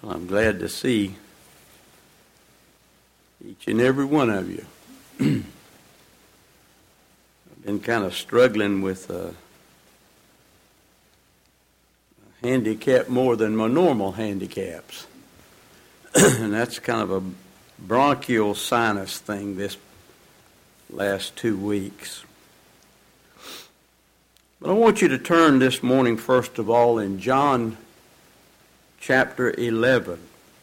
I'm glad to see each and every one of you. I've been kind of struggling with a handicap more than my normal handicaps. And that's kind of a bronchial sinus thing this last 2 weeks. But I want you to turn this morning, first of all, in John chapter 11.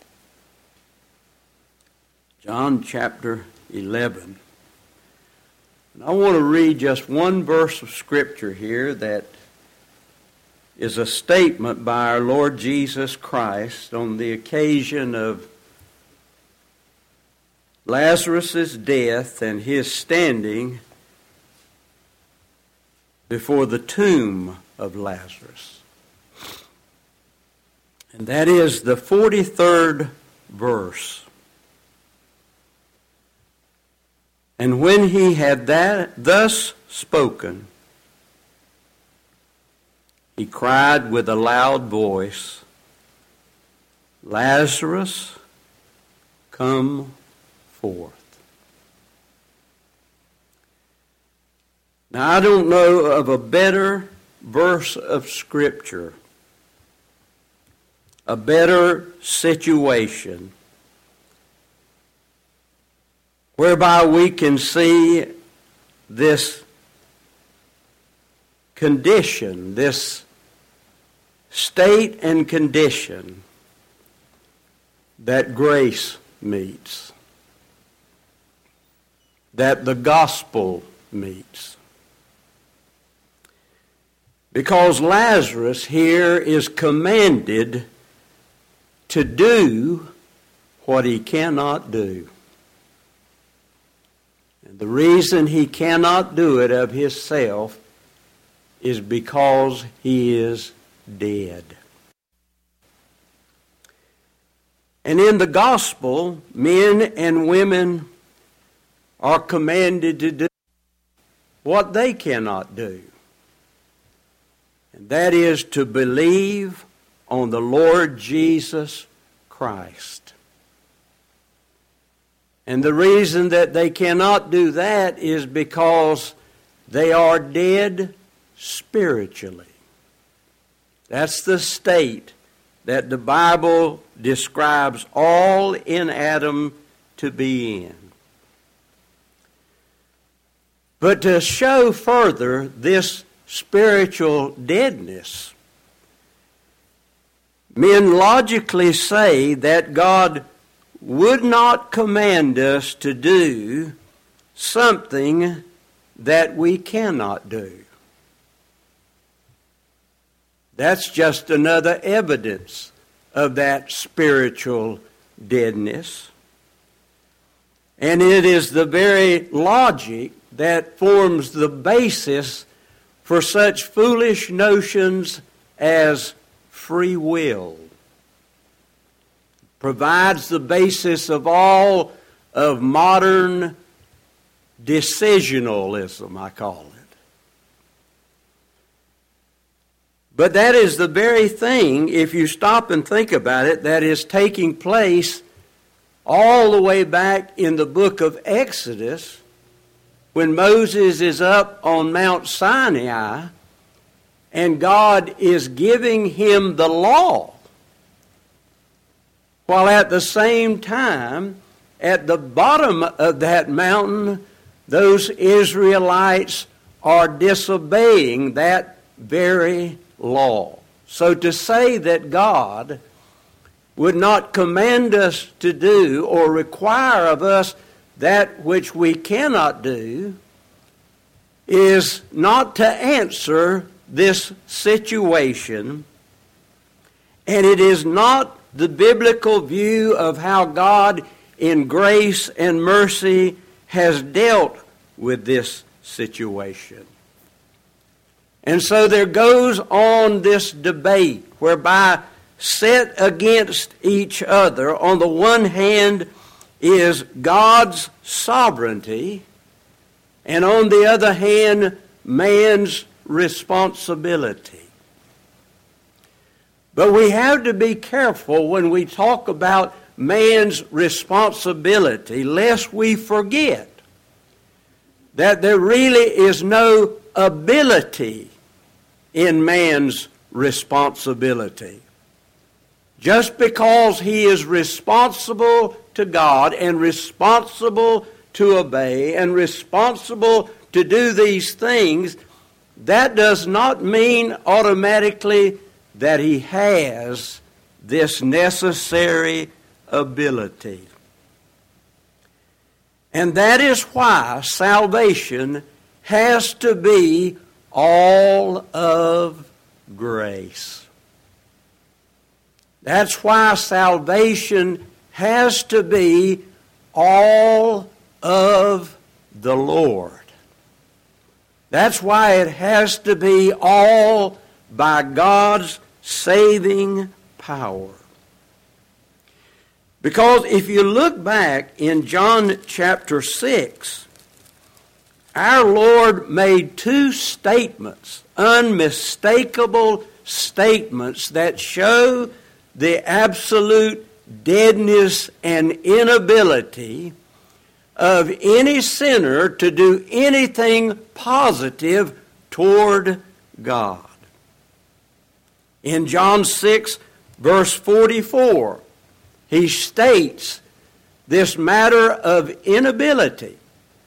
John chapter 11. And I want to read just one verse of Scripture here that is a statement by our Lord Jesus Christ on the occasion of Lazarus' death and his standing before the tomb of Lazarus. And that is the 43rd verse. And when he had thus spoken, he cried with a loud voice, "Lazarus, come forth." Now, I don't know of a better verse of Scripture, a better situation, whereby we can see this condition, this state and condition that grace meets, that the gospel meets. Because Lazarus here is commanded to do what he cannot do. And the reason he cannot do it of himself is because he is dead. And in the gospel, men and women are commanded to do what they cannot do. And that is to believe on the Lord Jesus Christ. And the reason that they cannot do that is because they are dead spiritually. That's the state that the Bible describes all in Adam to be in. But to show further this spiritual deadness, men logically say that God would not command us to do something that we cannot do. That's just another evidence of that spiritual deadness. And it is the very logic that forms the basis for such foolish notions as free will. Provides the basis of all of modern decisionalism, I call it. But that is the very thing, if you stop and think about it, that is taking place all the way back in the book of Exodus, when Moses is up on Mount Sinai and God is giving him the law, while at the same time, at the bottom of that mountain, those Israelites are disobeying that very law. So to say that God would not command us to do or require of us that which we cannot do is not to answer this situation, and it is not the biblical view of how God in grace and mercy has dealt with this situation. And so there goes on this debate whereby set against each other, on the one hand is God's sovereignty, and on the other hand, man's responsibility. But we have to be careful when we talk about man's responsibility, lest we forget that there really is no ability in man's responsibility. Just because he is responsible to God and responsible to obey and responsible to do these things, that does not mean automatically that he has this necessary ability. And that is why salvation has to be all of grace. That's why salvation has to be all of the Lord. That's why it has to be all by God's saving power. Because if you look back in John chapter 6, our Lord made two statements, unmistakable statements that show the absolute deadness and inability of any sinner to do anything positive toward God. In John 6, verse 44, he states this matter of inability.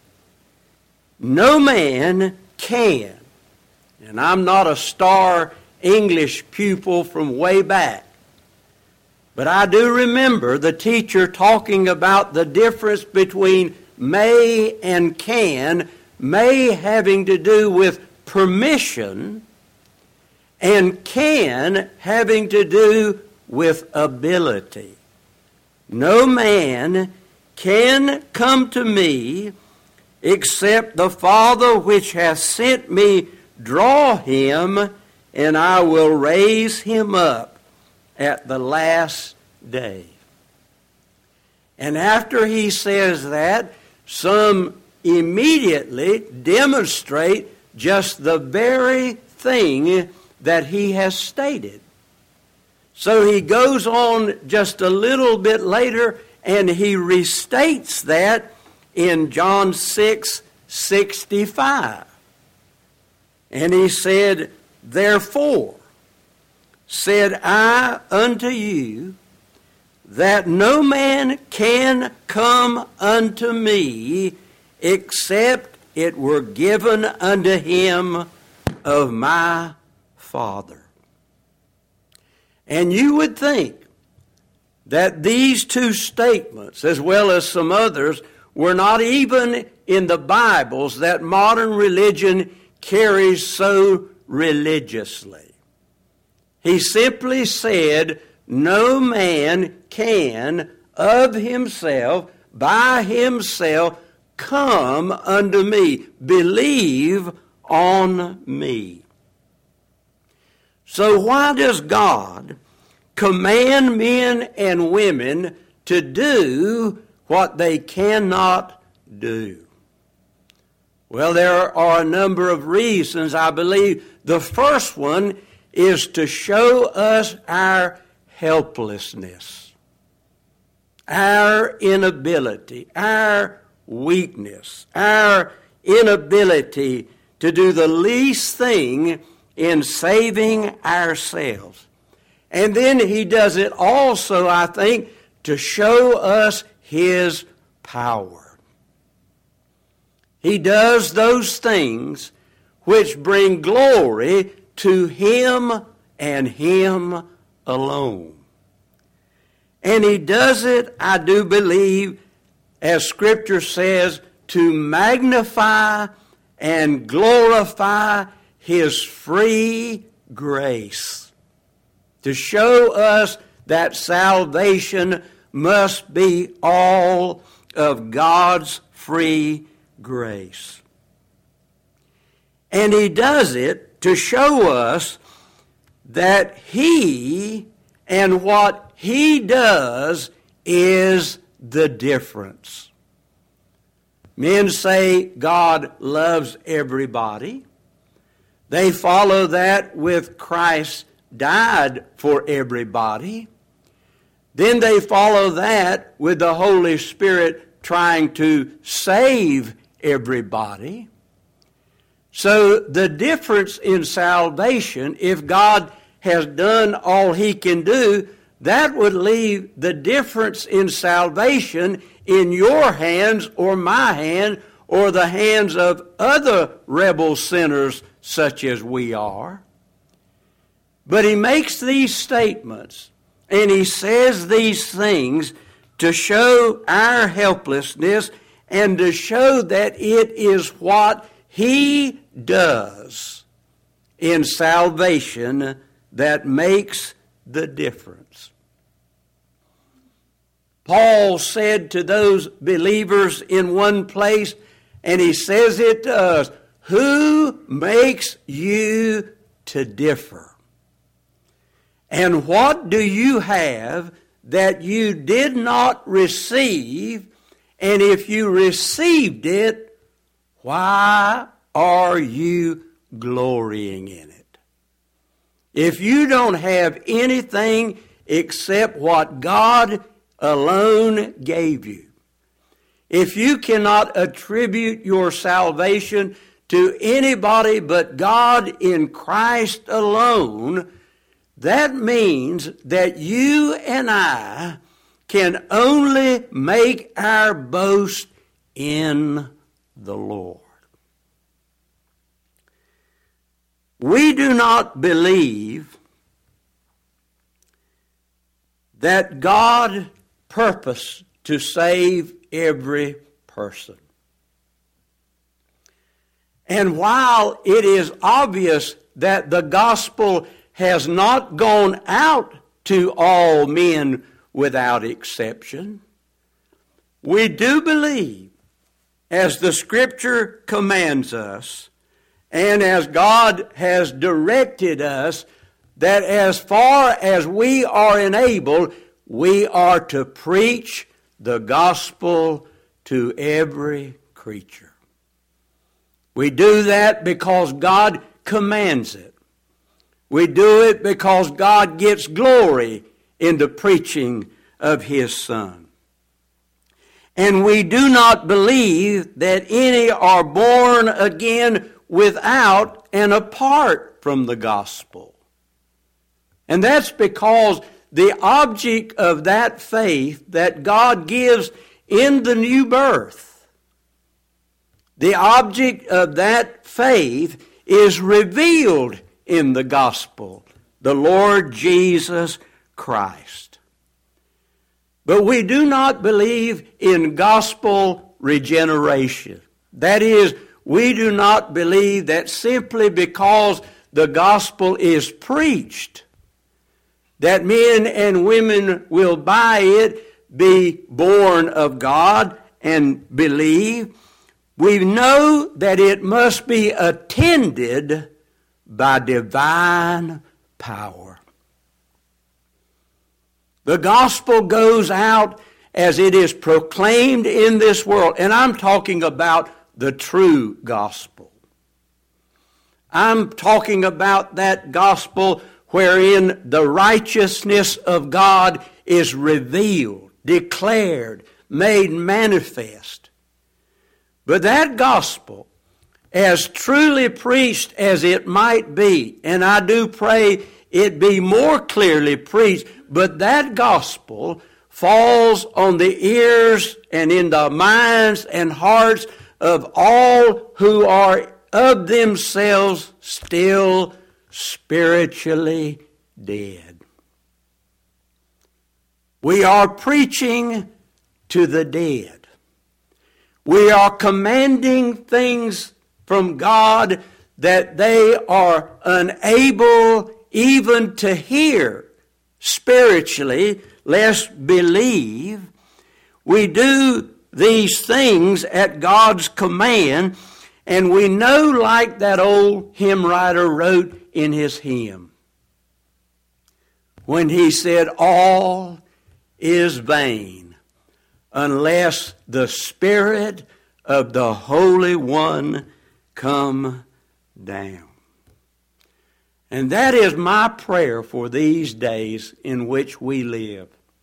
No man can, and I'm not a star English pupil from way back, but I do remember the teacher talking about the difference between may and can, may having to do with permission, and can having to do with ability. No man can come to me except the Father which hath sent me draw him, and I will raise him up at the last day. And after he says that, some immediately demonstrate just the very thing that he has stated. So he goes on just a little bit later and he restates that in John 6:65. And he said, therefore, said I unto you, that no man can come unto me except it were given unto him of my Father. And you would think that these two statements, as well as some others, were not even in the Bibles that modern religion carries so religiously. He simply said, no man can of himself, by himself, come unto me, believe on me. So why does God command men and women to do what they cannot do? Well, there are a number of reasons. I believe the first one is to show us our helplessness, our inability, our weakness, our inability to do the least thing in saving ourselves. And then he does it also, I think, to show us his power. He does those things which bring glory to him and him alone. And he does it, I do believe, as Scripture says, to magnify and glorify his free grace. To show us that salvation must be all of God's free grace. And he does it to show us that he and what he does is the difference. Men say God loves everybody. They follow that with Christ's died for everybody. Then they follow that with the Holy Spirit trying to save everybody. So the difference in salvation, if God has done all he can do, that would leave the difference in salvation in your hands or my hand or the hands of other rebel sinners such as we are. But he makes these statements and he says these things to show our helplessness and to show that it is what he does in salvation that makes the difference. Paul said to those believers in one place, and he says it to us, who makes you to differ? And what do you have that you did not receive? And if you received it, why are you glorying in it? If you don't have anything except what God alone gave you, if you cannot attribute your salvation to anybody but God in Christ alone, that means that you and I can only make our boast in the Lord. We do not believe that God purposed to save every person. And while it is obvious that the gospel has not gone out to all men without exception, we do believe, as the Scripture commands us, and as God has directed us, that as far as we are enabled, we are to preach the gospel to every creature. We do that because God commands it. We do it because God gets glory in the preaching of His Son. And we do not believe that any are born again without and apart from the gospel. And that's because the object of that faith that God gives in the new birth, the object of that faith is revealed in the gospel, the Lord Jesus Christ. But we do not believe in gospel regeneration. That is, we do not believe that simply because the gospel is preached, that men and women will by it be born of God and believe. We know that it must be attended by divine power. The gospel goes out as it is proclaimed in this world, and I'm talking about the true gospel. I'm talking about that gospel wherein the righteousness of God is revealed, declared, made manifest. But that gospel, as truly preached as it might be, and I do pray it be more clearly preached, but that gospel falls on the ears and in the minds and hearts of all who are of themselves still spiritually dead. We are preaching to the dead. We are commanding things from God that they are unable even to hear spiritually, lest believe. We do these things at God's command, and we know, like that old hymn writer wrote in his hymn, when he said, all is vain unless the Spirit of the Holy One come down. And that is my prayer for these days in which we live.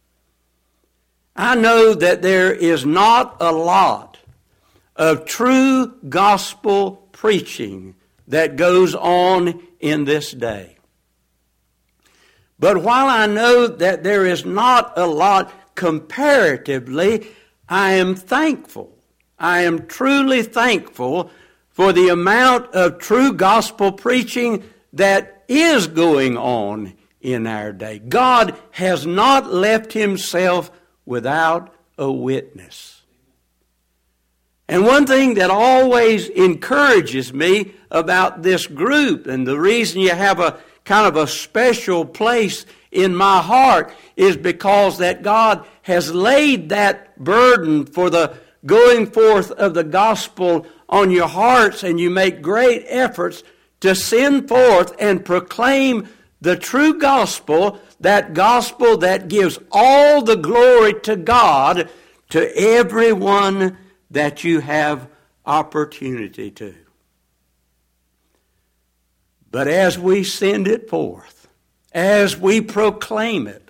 I know that there is not a lot of true gospel preaching that goes on in this day. But while I know that there is not a lot comparatively, I am thankful. I am truly thankful for the amount of true gospel preaching that is going on in our day. God has not left himself without a witness. And one thing that always encourages me about this group, and the reason you have a kind of a special place in my heart, is because that God has laid that burden for the going forth of the gospel on your hearts, and you make great efforts to send forth and proclaim the true gospel that gives all the glory to God to everyone that you have opportunity to. But as we send it forth, as we proclaim it,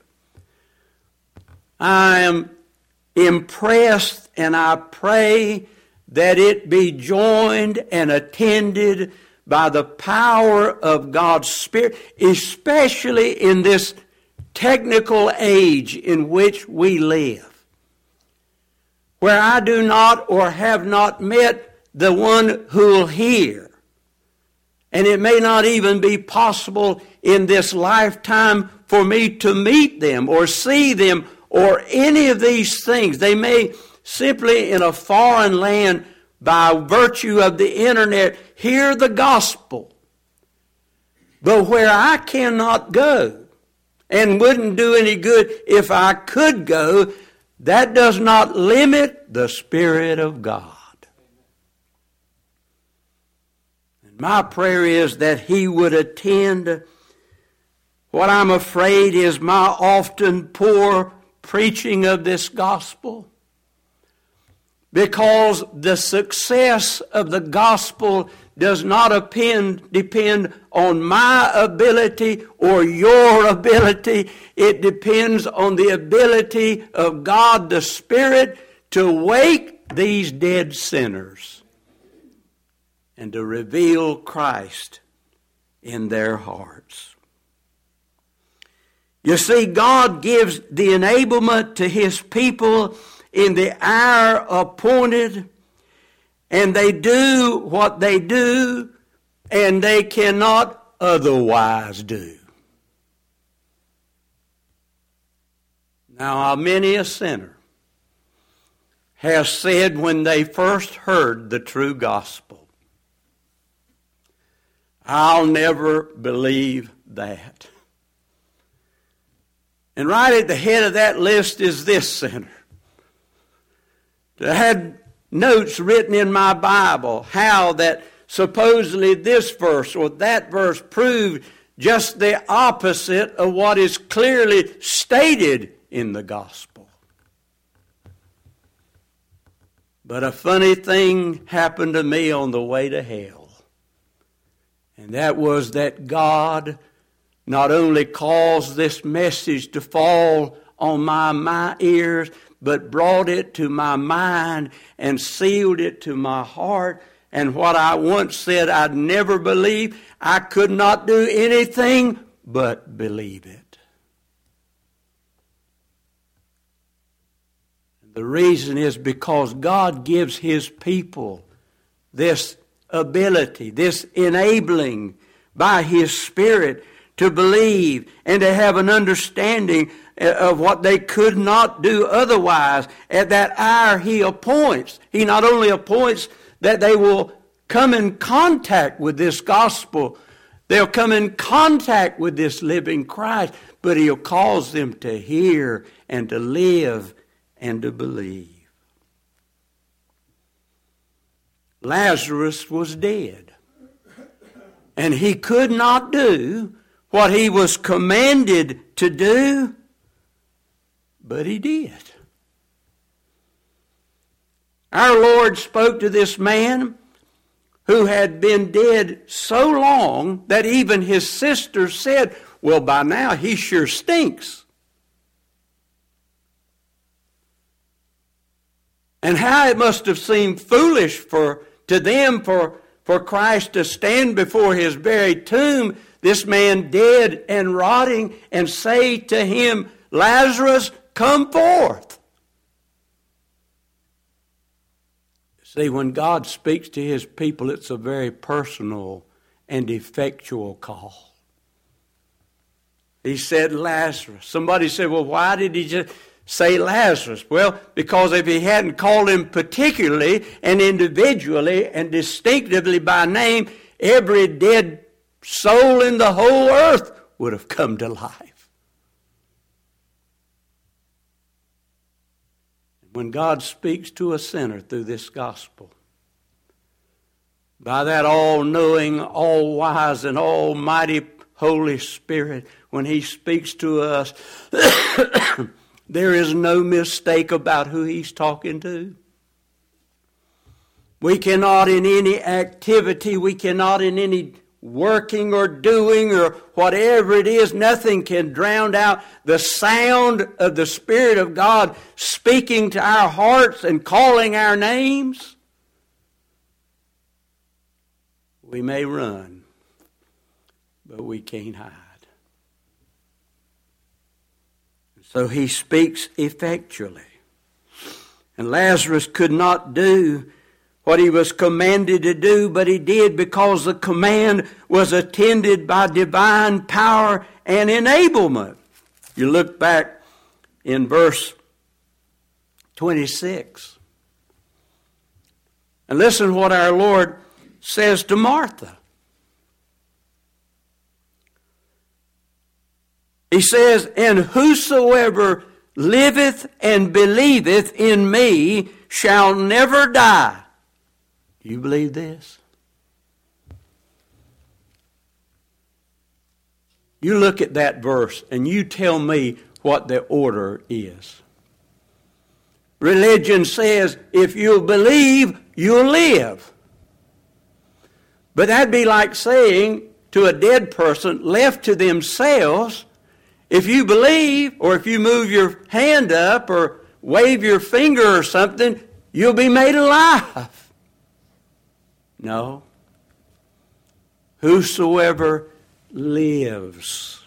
I am impressed, and I pray that it be joined and attended by the power of God's Spirit, especially in this technical age in which we live, where I do not or have not met the one who will hear. And it may not even be possible in this lifetime for me to meet them or see them or any of these things. They may simply in a foreign land, by virtue of the internet, hear the gospel. But where I cannot go, and wouldn't do any good if I could go, that does not limit the Spirit of God. And my prayer is that He would attend what I'm afraid is my often poor preaching of this gospel. Because the success of the gospel does not depend on my ability or your ability. It depends on the ability of God the Spirit to wake these dead sinners and to reveal Christ in their hearts. You see, God gives the enablement to His people in the hour appointed, and they do what they do, and they cannot otherwise do. Now, many a sinner has said when they first heard the true gospel, "I'll never believe that." And right at the head of that list is this sinner. I had notes written in my Bible how that supposedly this verse or that verse proved just the opposite of what is clearly stated in the gospel. But a funny thing happened to me on the way to hell. And that was that God not only caused this message to fall on my ears, but brought it to my mind and sealed it to my heart. And what I once said I'd never believe, I could not do anything but believe it. The reason is because God gives His people this ability, this enabling by His Spirit to believe and to have an understanding of what they could not do otherwise. At that hour He appoints. He not only appoints that they will come in contact with this gospel, they'll come in contact with this living Christ, but He'll cause them to hear and to live and to believe. Lazarus was dead, and he could not do what he was commanded to do, but he did. Our Lord spoke to this man who had been dead so long that even his sisters said, well, by now he sure stinks. And how it must have seemed foolish to them for Christ to stand before his very tomb, this man dead and rotting, and say to him, Lazarus, come forth. See, when God speaks to his people, it's a very personal and effectual call. He said Lazarus. Somebody said, well, why did he just say Lazarus? Well, because if he hadn't called him particularly and individually and distinctively by name, every dead soul in the whole earth would have come to life. When God speaks to a sinner through this gospel, by that all-knowing, all-wise, and almighty Holy Spirit, when he speaks to us, there is no mistake about who he's talking to. We cannot in any activity, we cannot in any working or doing or whatever it is, nothing can drown out the sound of the Spirit of God speaking to our hearts and calling our names. We may run, but we can't hide. So he speaks effectually. And Lazarus could not do what he was commanded to do, but he did because the command was attended by divine power and enablement. You look back in verse 26. And listen to what our Lord says to Martha. He says, and whosoever liveth and believeth in me shall never die. Do you believe this? You look at that verse and you tell me what the order is. Religion says if you'll believe, you'll live. But that'd be like saying to a dead person left to themselves, if you believe, or if you move your hand up or wave your finger or something, you'll be made alive. No. Whosoever lives.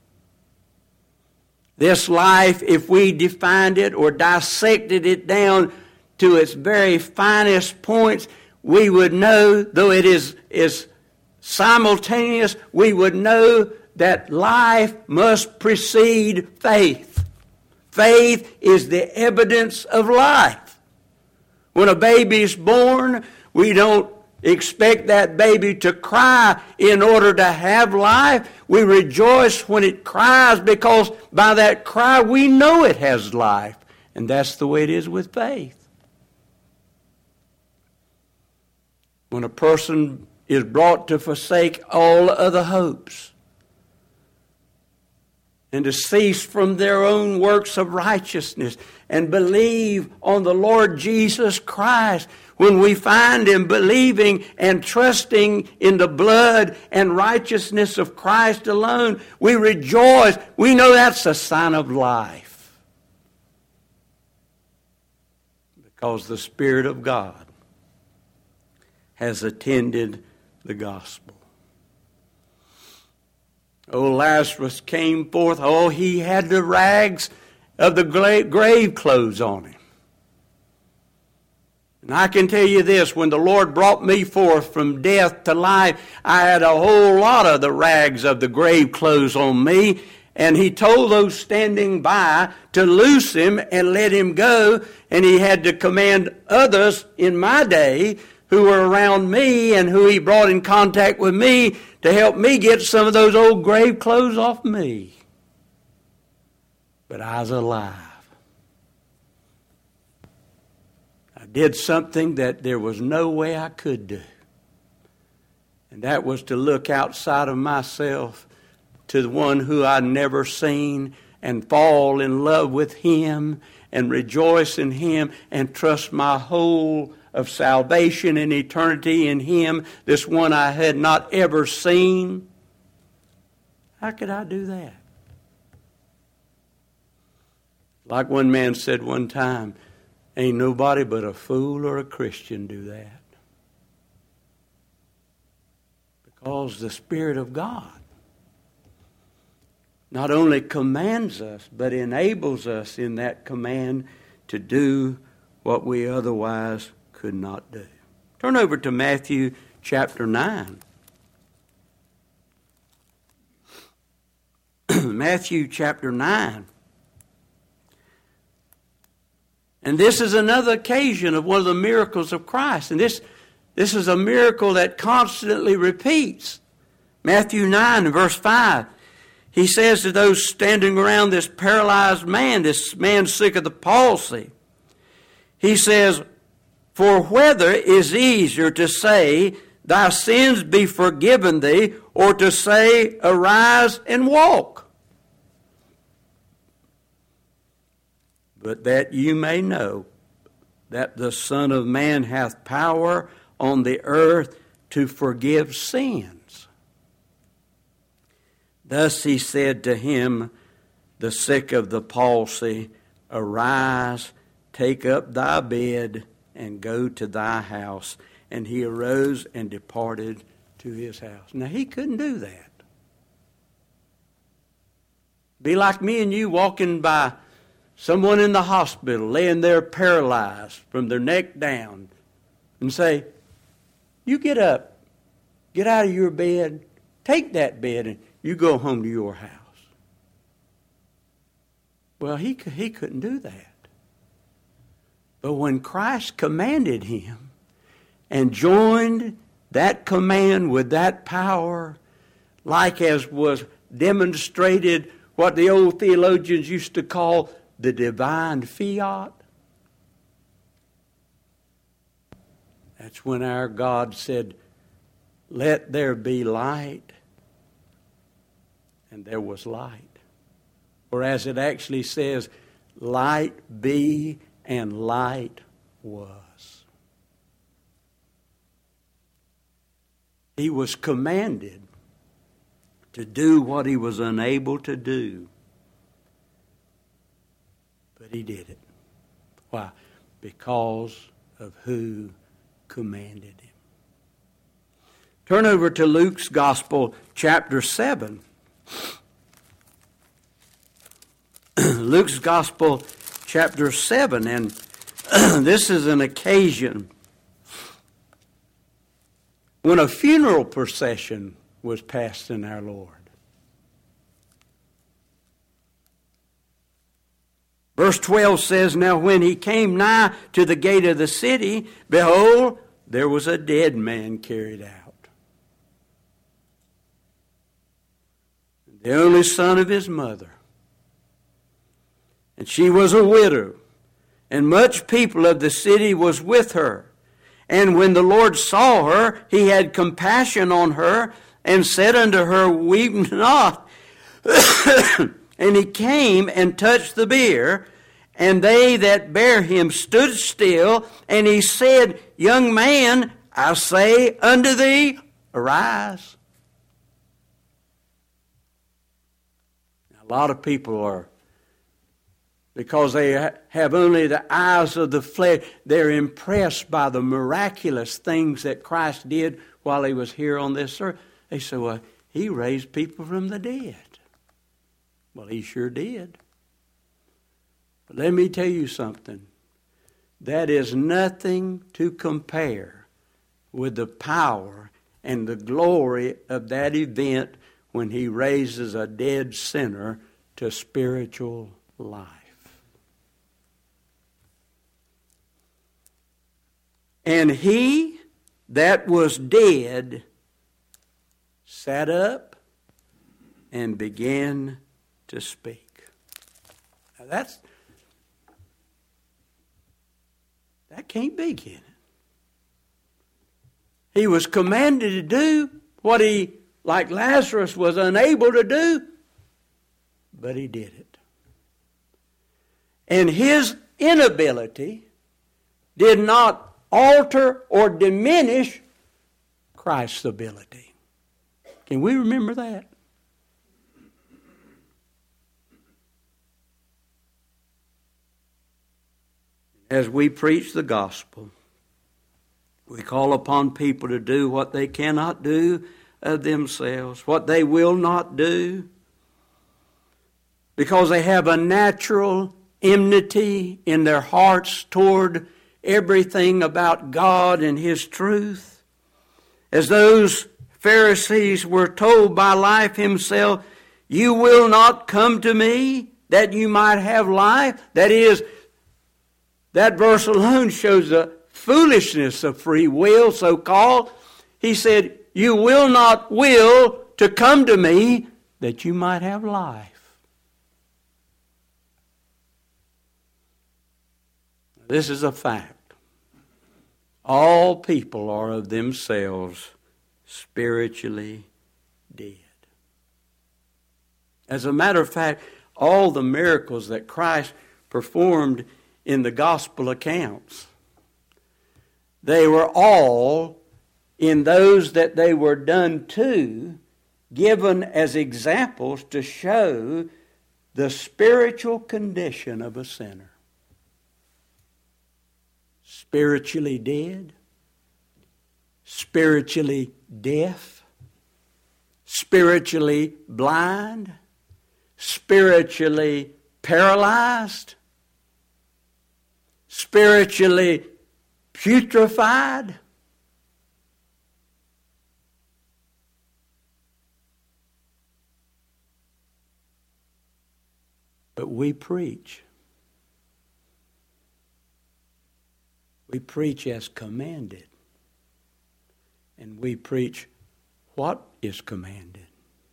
This life, if we defined it or dissected it down to its very finest points, we would know, though it is simultaneous, we would know that life must precede faith. Faith is the evidence of life. When a baby is born, we don't expect that baby to cry in order to have life. We rejoice when it cries because by that cry we know it has life. And that's the way it is with faith. When a person is brought to forsake all other hopes and to cease from their own works of righteousness and believe on the Lord Jesus Christ, when we find him believing and trusting in the blood and righteousness of Christ alone, we rejoice. We know that's a sign of life. Because the Spirit of God has attended the gospel. Oh, Lazarus came forth. Oh, he had the rags of the grave clothes on him. And I can tell you this, when the Lord brought me forth from death to life, I had a whole lot of the rags of the grave clothes on me. And he told those standing by to loose him and let him go. And he had to command others in my day who were around me and who he brought in contact with me to help me get some of those old grave clothes off me. But I was alive. I did something that there was no way I could do. And that was to look outside of myself to the one who I'd never seen and fall in love with him and rejoice in him and trust my whole of salvation and eternity in Him, this one I had not ever seen. How could I do that? Like one man said one time, ain't nobody but a fool or a Christian do that. Because the Spirit of God not only commands us, but enables us in that command to do what we otherwise could not do. Turn over to Matthew chapter 9. Matthew chapter 9. And this is another occasion of one of the miracles of Christ. And this is a miracle that constantly repeats. Matthew 9 verse 5. He says to those standing around this paralyzed man, this man sick of the palsy, he says, "For whether is easier to say, thy sins be forgiven thee, or to say, arise and walk? But that you may know that the Son of Man hath power on the earth to forgive sins." Thus he said to him, the sick of the palsy, "Arise, take up thy bed, and go to thy house." And he arose and departed to his house. Now, he couldn't do that. Be like me and you walking by someone in the hospital, laying there paralyzed from their neck down, and say, "You get up, get out of your bed, take that bed, and you go home to your house." Well, he couldn't do that. But when Christ commanded him and joined that command with that power, like as was demonstrated what the old theologians used to call the divine fiat, that's when our God said, "Let there be light." And there was light. Or as it actually says, "Light be," and light was. He was commanded to do what he was unable to do. But he did it. Why? Because of who commanded him. Turn over to Luke's Gospel, chapter 7. Luke's Gospel, chapter 7, and this is an occasion when a funeral procession was passing our Lord. Verse 12 says, "Now when he came nigh to the gate of the city, behold, there was a dead man carried out, the only son of his mother. And she was a widow, and much people of the city was with her. And when the Lord saw her, he had compassion on her, and said unto her, Weep not. And he came and touched the bier, and they that bare him stood still, and he said, Young man, I say unto thee, arise." A lot of people are, because they have only the eyes of the flesh, they're impressed by the miraculous things that Christ did while he was here on this earth. They say, "Well, he raised people from the dead." Well, he sure did. But let me tell you something. That is nothing to compare with the power and the glory of that event when he raises a dead sinner to spiritual life. And he that was dead sat up and began to speak. Now that can't be, can it? He was commanded to do what he, like Lazarus, was unable to do, but he did it. And his inability did not alter or diminish Christ's ability. Can we remember that? As we preach the gospel, we call upon people to do what they cannot do of themselves, what they will not do, because they have a natural enmity in their hearts toward everything about God and His truth. As those Pharisees were told by Life Himself, "You will not come to me that you might have life." That is, that verse alone shows the foolishness of free will, so-called. He said, "You will not will to come to me that you might have life." This is a fact. All people are of themselves spiritually dead. As a matter of fact, all the miracles that Christ performed in the gospel accounts, they were all, in those that they were done to, given as examples to show the spiritual condition of a sinner. Spiritually dead, spiritually deaf, spiritually blind, spiritually paralyzed, spiritually putrefied. But we preach. We preach as commanded. And we preach what is commanded.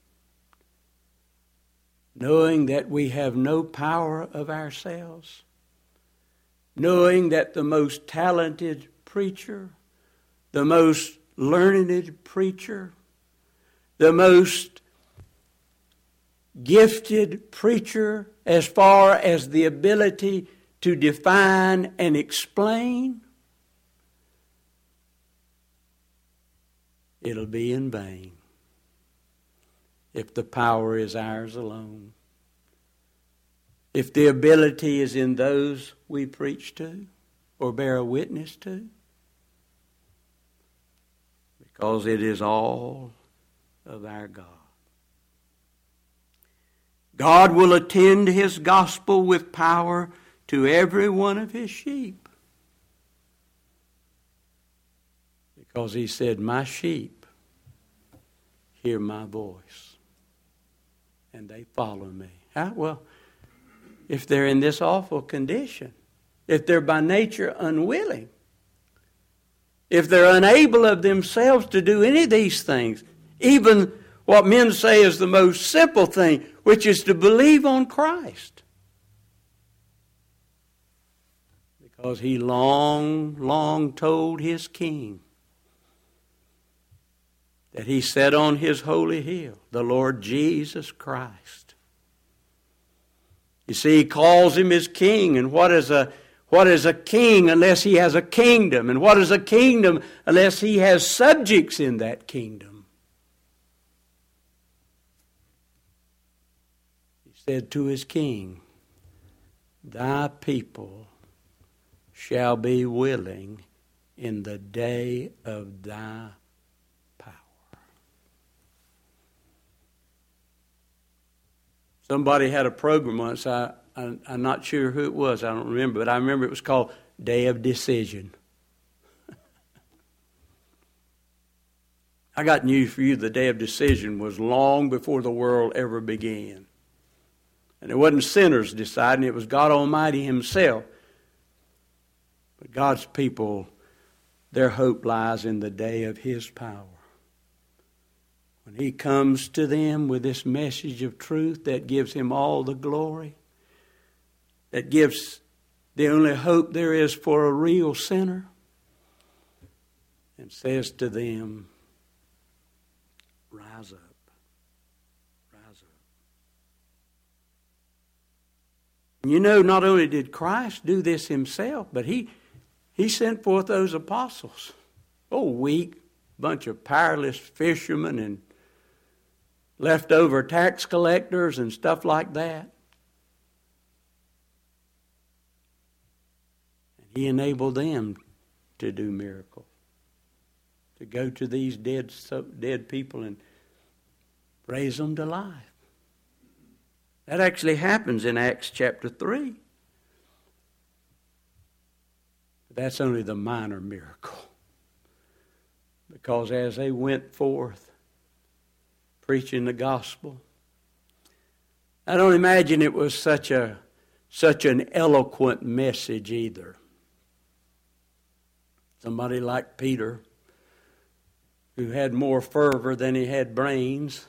Knowing that we have no power of ourselves. Knowing that the most talented preacher, the most learned preacher, the most gifted preacher as far as the ability to define and explain, it'll be in vain if the power is ours alone. If the ability is in those we preach to or bear a witness to, because it is all of our God. God will attend His gospel with power to every one of His sheep. Because He said, "My sheep hear my voice, and they follow me." Well, if they're in this awful condition, if they're by nature unwilling, if they're unable of themselves to do any of these things, even what men say is the most simple thing, which is to believe on Christ. Because He long told His King that He sat on His holy hill, the Lord Jesus Christ. You see, He calls Him His King, and what is a king unless he has a kingdom? And what is a kingdom unless he has subjects in that kingdom? He said to His King, "Thy people shall be willing in the day of thy power." Somebody had a program once, I'm not sure who it was, I don't remember, but I remember it was called Day of Decision. I got news for you, the Day of Decision was long before the world ever began. And it wasn't sinners deciding, it was God Almighty Himself. But God's people, their hope lies in the day of His power. When He comes to them with this message of truth that gives Him all the glory, that gives the only hope there is for a real sinner, and says to them, "Rise up, rise up." And you know, not only did Christ do this Himself, but He He sent forth those apostles. Oh, weak bunch of powerless fishermen and leftover tax collectors and stuff like that. And he enabled them to do miracles, to go to these dead people and raise them to life. That actually happens in Acts chapter 3. But that's only the minor miracle. Because as they went forth preaching the gospel, I don't imagine it was such an eloquent message either. Somebody like Peter, who had more fervor than he had brains,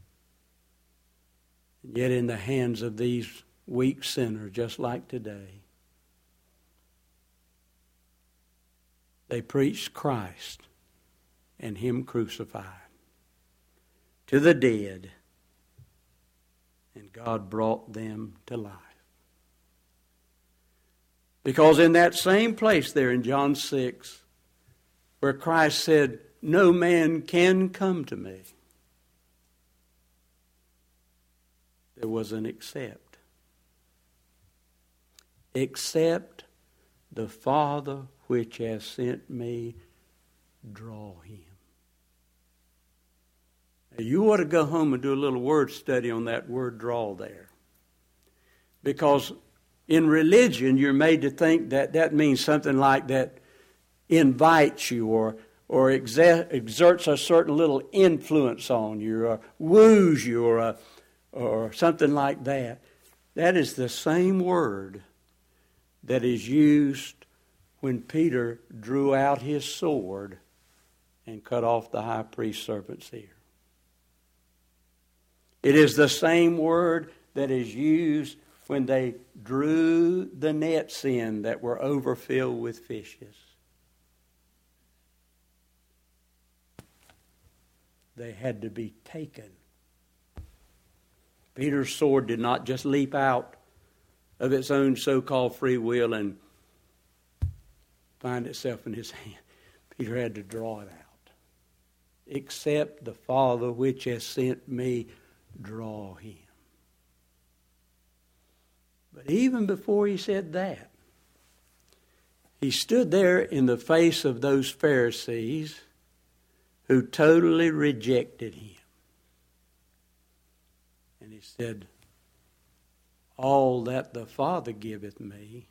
and yet in the hands of these weak sinners, just like today, they preached Christ and Him crucified to the dead, and God brought them to life. Because in that same place there in John 6, where Christ said, "No man can come to me," there was an except. Except the Father which has sent me draw him. Now, you ought to go home and do a little word study on that word draw there. Because in religion, you're made to think that that means something like that invites you or exerts a certain little influence on you or woos you or something like that. That is the same word that is used when Peter drew out his sword and cut off the high priest's servant's ear. It is the same word that is used when they drew the nets in that were overfilled with fishes. They had to be taken. Peter's sword did not just leap out of its own so-called free will and find itself in his hand. Peter had to draw it out. Except the Father which has sent me, draw him. But even before he said that, he stood there in the face of those Pharisees who totally rejected him. And he said, "All that the Father giveth me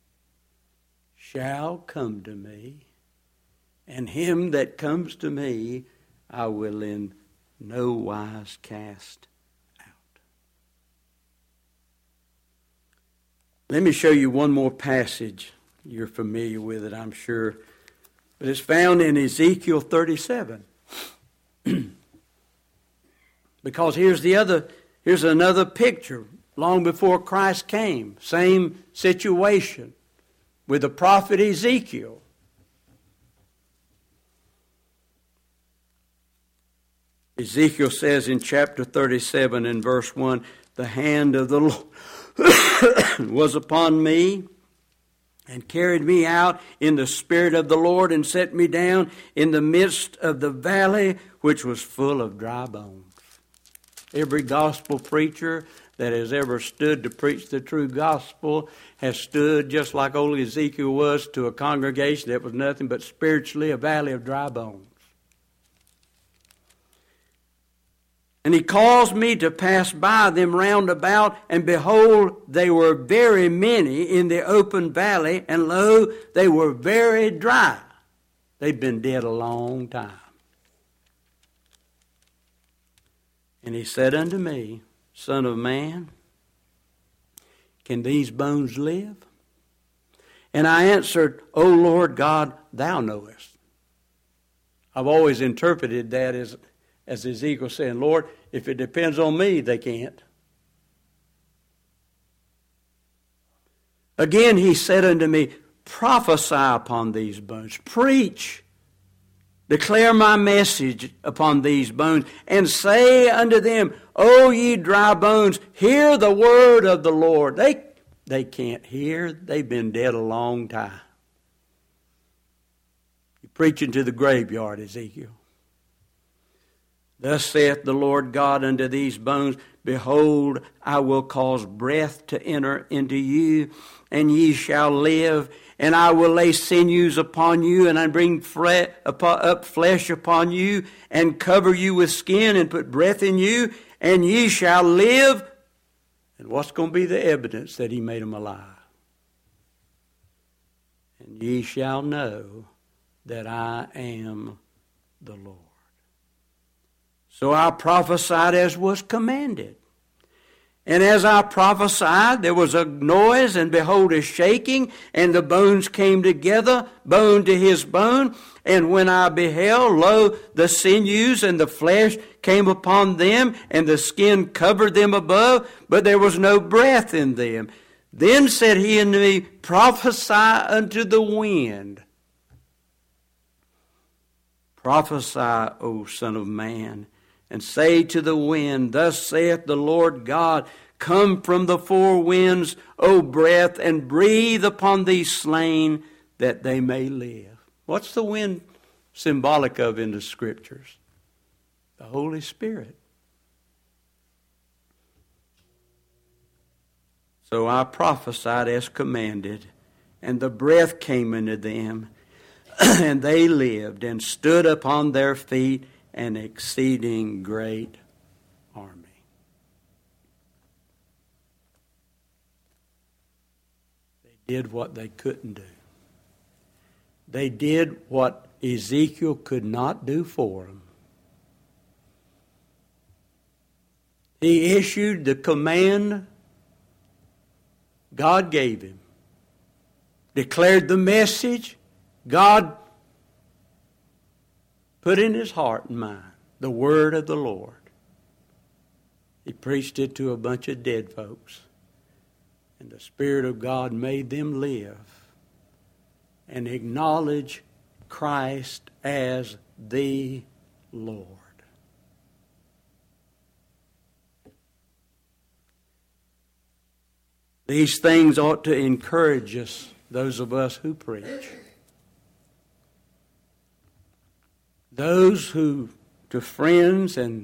shall come to me, and him that comes to me I will in no wise cast out." Let me show you one more passage. You're familiar with it, I'm sure. But it's found in Ezekiel 37. Because here's another picture. Long before Christ came, same situation with the prophet Ezekiel. Ezekiel says in chapter 37 and verse 1, "The hand of the Lord was upon me, and carried me out in the spirit of the Lord, and set me down in the midst of the valley, which was full of dry bones." Every gospel preacher that has ever stood to preach the true gospel has stood just like old Ezekiel was to a congregation that was nothing but spiritually a valley of dry bones. "And he caused me to pass by them round about, and behold, they were very many in the open valley, and lo, they were very dry." They've been dead a long time. "And he said unto me, Son of man, can these bones live? And I answered, O Lord God, thou knowest." I've always interpreted that as Ezekiel saying, "Lord, if it depends on me, they can't." Again he said unto me, "Prophesy upon these bones, preach, declare my message upon these bones, and say unto them, O ye dry bones, hear the word of the Lord." They can't hear. They've been dead a long time. preaching to the graveyard, Ezekiel. Thus saith the Lord God unto these bones, Behold, I will cause breath to enter into you, and ye shall live. And I will lay sinews upon you, and I bring up flesh upon you, and cover you with skin, and put breath in you, and ye shall live. And what's going to be the evidence that he made them alive? And ye shall know that I am the Lord. So I prophesied as was commanded. And as I prophesied, there was a noise, and behold, a shaking, and the bones came together, bone to his bone. And when I beheld, lo, the sinews and the flesh came upon them, and the skin covered them above, but there was no breath in them. Then said he unto me, Prophesy unto the wind. Prophesy, O Son of Man, and say to the wind, Thus saith the Lord God, Come from the four winds, O breath, and breathe upon these slain, that they may live. What's the wind symbolic of in the Scriptures? The Holy Spirit. So I prophesied as commanded, and the breath came into them, and they lived, and stood upon their feet, an exceeding great army. They did what they couldn't do. They did what Ezekiel could not do for them. He issued the command God gave him, declared the message God put in his heart and mind, the word of the Lord. He preached it to a bunch of dead folks, and the Spirit of God made them live and acknowledge Christ as the Lord. These things ought to encourage us, those of us who preach. Those who, to friends and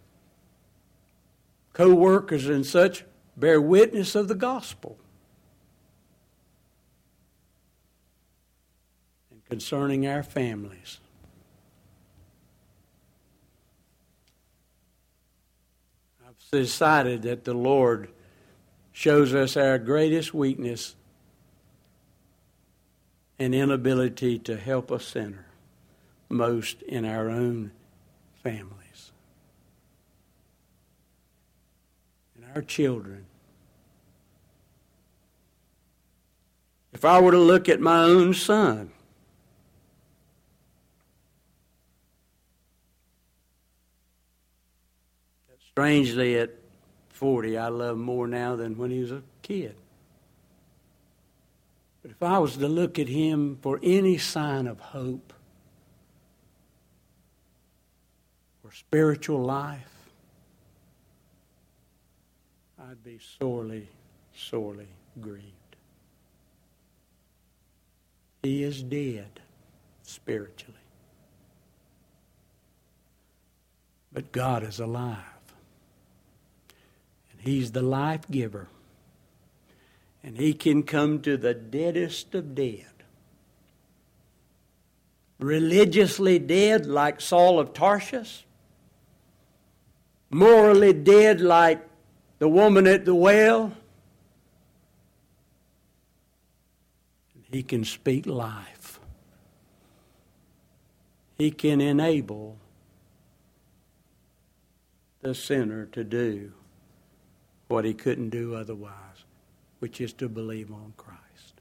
co-workers and such, bear witness of the gospel. And concerning our families. I've decided that the Lord shows us our greatest weakness and inability to help a sinner most in our own families, in our children. If I were to look at my own son, strangely at 40, I love him more now than when he was a kid. But if I was to look at him for any sign of hope or spiritual life, I'd be sorely, sorely grieved. He is dead spiritually. But God is alive. He's the life giver. And he can come to the deadest of dead. Religiously dead like Saul of Tarsus. Morally dead like the woman at the well. And he can speak life. He can enable the sinner to do what he couldn't do otherwise, which is to believe on Christ.